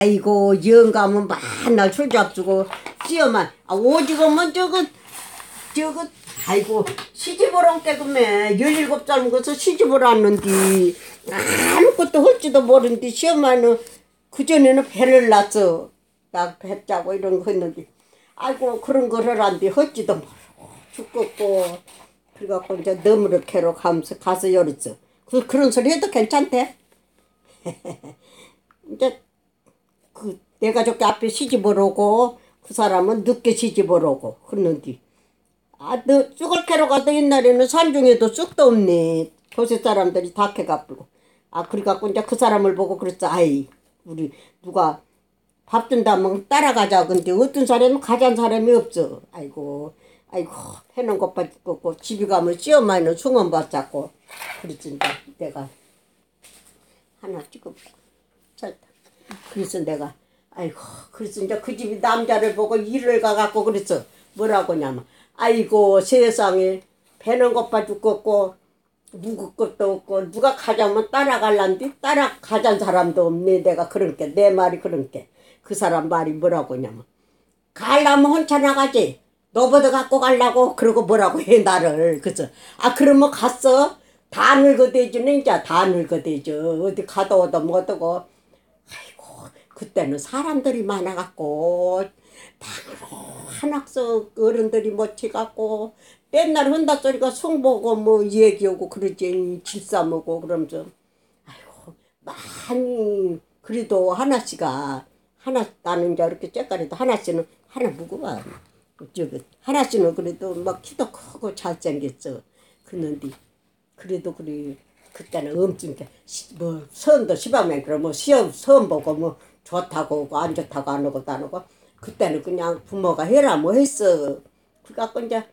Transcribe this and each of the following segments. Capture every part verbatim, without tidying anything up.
아이고 영감은 맨날 술 잡수고 찌어만 아, 오지금은 저거 저거 아이고 시집을 온게 그매 열일곱 살 먹어서 시집을 왔는데 아무것도 할지도 모르는데 시어마는 그전에는 배를 낳았어. 나 배 짜고 이런 거 했는데 아이고 그런 거를 안돼 할지도 모르고 죽겠고 그래갖고 이제 너무렇게로 가면서 가서 열었어. 그, 그런 소리 해도 괜찮대. 이제 그 내가 저기 앞에 시집을 오고 그 사람은 늦게 시집을 오고 그러는데 아, 너 쑥을 캐러 가도 옛날에는 산중에도 쑥도 없네. 도시 사람들이 다 캐가지고 아 그래갖고 이제 그 사람을 보고 그랬어. 아이 우리 누가 밥 준다면 따라가자. 근데 어떤 사람은 가자는 사람이 없어. 아이고 아이고 해놓은 것밖에 없고 집에 가면 시어머니는 숭어밥 잡고 그랬지. 내가 하나 찍어 잘 그래서 내가 아이고 그래서 이제 그 집이 남자를 보고 일을 가갖고 그랬어. 뭐라고 하냐면 아이고 세상에 배는 고파 죽겠고 묵을 것도 없고 누가 가자면 따라갈란데 따라가자는 사람도 없네. 내가 그런게 내 말이 그런게 그 사람 말이 뭐라고 하냐면 가려면 혼자 나가지 너보다 갖고 가려고 그러고 뭐라고 해 나를. 그래서 아 그러면 갔어. 다 늙어대주는 이제 다 늙어대줘. 어디 가다 오다 못하고 아이고 그때는 사람들이 많아갖고 한학서 어른들이 모치갖고 맨날 흔다 소리가 송보고 뭐 얘기하고 그러지 질싸먹고 그러면서 아이고 많이 그래도 하나씨가 하나 나는 이제 이렇게 째까리도 하나씨는 하나 묵어봐. 저기 하나씨는 그래도 막 키도 크고 잘생겼어. 그런데 그래도 그래 그때는 엄청 뭐 선도 시방면 그러면 뭐 시험 선 보고 뭐 좋다고 하고 안 좋다고 안 하고 안 하고 그때는 그냥 부모가 해라 뭐 했어. 그래갖고 이제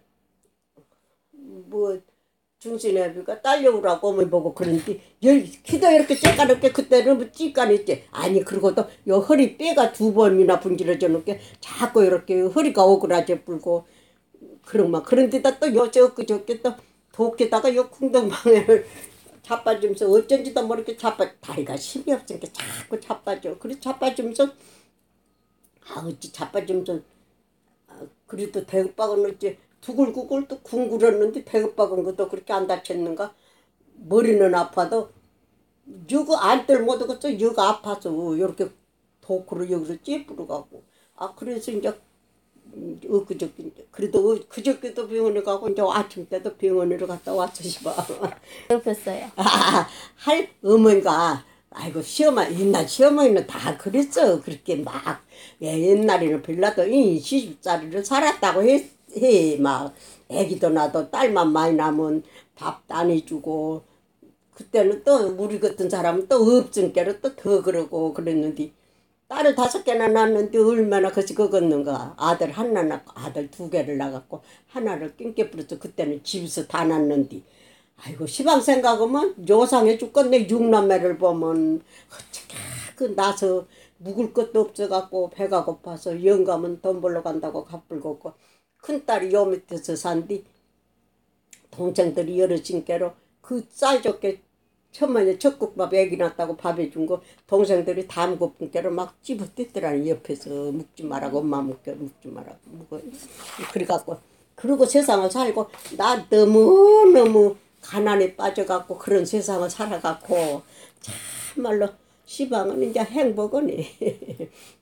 뭐 중신애비가 딸려오라고 뭐 보고 그런데 열 키도 이렇게 째까롭게 그때는 뭐 찌까냈지. 아니 그리고도 요 허리 뼈가 두 번이나 분질러져 놓게 자꾸 이렇게 허리가 오그라져 불고 그런 막 그런 데다 또 요저 그저께 또 도끼다가 요 궁둥방에를 자빠지면서 어쩐지도 모르게 자빠 다리가 힘이 없으니까 자꾸 자빠져. 그래 자빠지면서 아 어찌 자빠지면서 아, 그래도 대급박은 어찌 두글구글 또 궁굴었는데 대급박은 것도 그렇게 안 다쳤는가. 머리는 아파도 여기 안뜰 못하겠어. 여기 아파서 이렇게 도크로 여기서 찌푸러 가고 아 그래서 이제 어, 그저께, 그래도 어, 그저께도 병원에 가고, 이제 아침 때도 병원으로 갔다 왔어, 씨발. 괴롭혔어요. 아, 할 어머니가, 아이고, 시어머니, 옛날 시어머니는 다 그랬어. 그렇게 막, 예, 옛날에는 빌라도 이 시집살이를 살았다고 해, 해, 막, 애기도 나도 딸만 많이 나면 밥도 안 해주고, 그때는 또, 우리 같은 사람은 또 없으니까 또 더 그러고 그랬는데, 딸을 다섯 개나 낳았는데 얼마나 그것이 그었는가. 아들 하나 낳고 아들 두 개를 낳았고 하나를 낑겨 부려서 그때는 집에서 다 낳았는데 아이고 시방 생각하면 요상해 죽겠네. 육남매를 보면 어떻게 그 나서 묵을 것도 없어갖고 배가 고파서 영감은 돈 벌러 간다고 갑불 걷고 큰딸이 요 밑에서 산디 동생들이 여럿인께로 그 쌀 좋게 처음에 젖국밥 애기 낳았다고 밥 해준 거 동생들이 다 먹고pun께로 막 집어뜯더라니. 옆에서 묵지 말라고 엄마 묵게 묵지 말라고 묵어. 그래갖고 그러고 세상을 살고 나 너무너무 가난에 빠져갖고 그런 세상을 살아갖고 참말로 시방은 이제 행복하네.